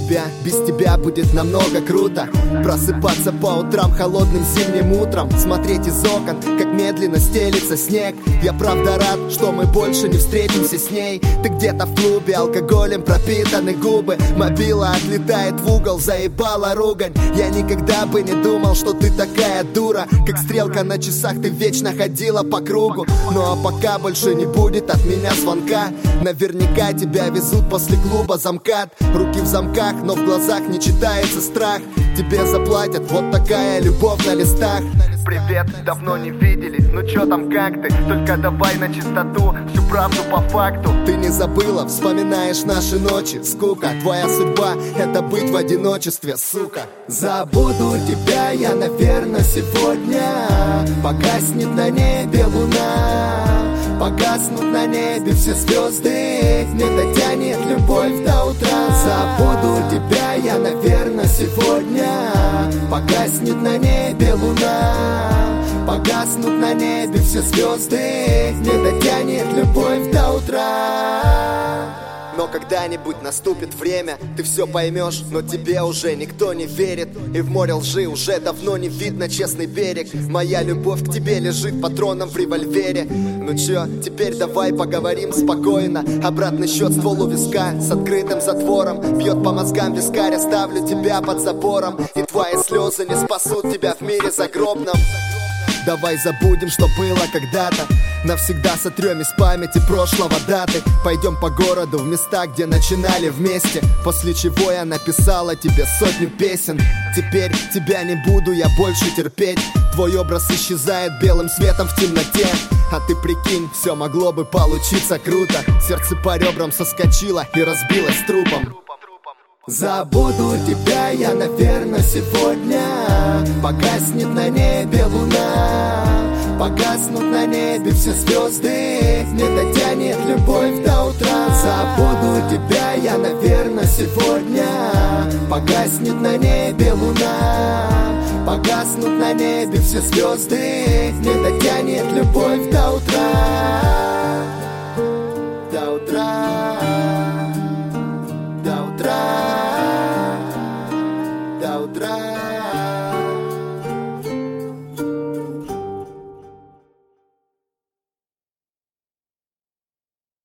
тебя, без тебя будет намного круто. Просыпаться по утрам холодным зимним утром, смотреть из окон, как медленно стелится снег. Я правда рад, что мы больше не встретимся с ней. Ты где-то в клубе, алкоголем пропитаны губы. Мобила отлетает в угол, заебала ругань. Я никогда бы не думал, что ты такая дура. Как стрелка на часах ты вечно ходила по кругу. Ну а пока больше не будет от меня звонка, наверняка тебя везут после клуба замкат. Руки в замках, но в глазах не читается страх. Тебе заплатят, вот такая любовь на листах. Привет, давно не виделись, ну чё там, как ты? Только давай на чистоту, всю правду по факту. Ты не забыла, вспоминаешь наши ночи. Скука, твоя судьба — это быть в одиночестве, сука. Забуду тебя я, наверное, сегодня. Погаснет на небе луна, погаснут на небе все звезды. Не дотянет любовь до утра. Забуду тебя я, наверное, сегодня. Погаснет на небе луна, погаснут на небе все звезды. Не дотянет любовь до утра. Но когда-нибудь наступит время, ты все поймешь, но тебе уже никто не верит. И в море лжи уже давно не видно честный берег. Моя любовь к тебе лежит патроном в револьвере. Ну чё, теперь давай поговорим спокойно. Обратный счет, ствол у виска с открытым затвором. Бьет по мозгам вискарь, оставлю тебя под забором. И твои слезы не спасут тебя в мире загробном. Давай забудем, что было когда-то. Навсегда сотрем из памяти прошлого даты. Пойдем по городу в места, где начинали вместе. После чего я написала тебе сотню песен. Теперь тебя не буду я больше терпеть. Твой образ исчезает белым светом в темноте. А ты прикинь, все могло бы получиться круто. Сердце по ребрам соскочило и разбилось трупом. Забуду тебя я, наверное, сегодня. Погаснет на небе луна, погаснут на небе все звезды. Не дотянет любовь до утра. Забуду тебя я, наверное, сегодня. Погаснет на небе луна, погаснут на небе все звезды. Не дотянет любовь до утра.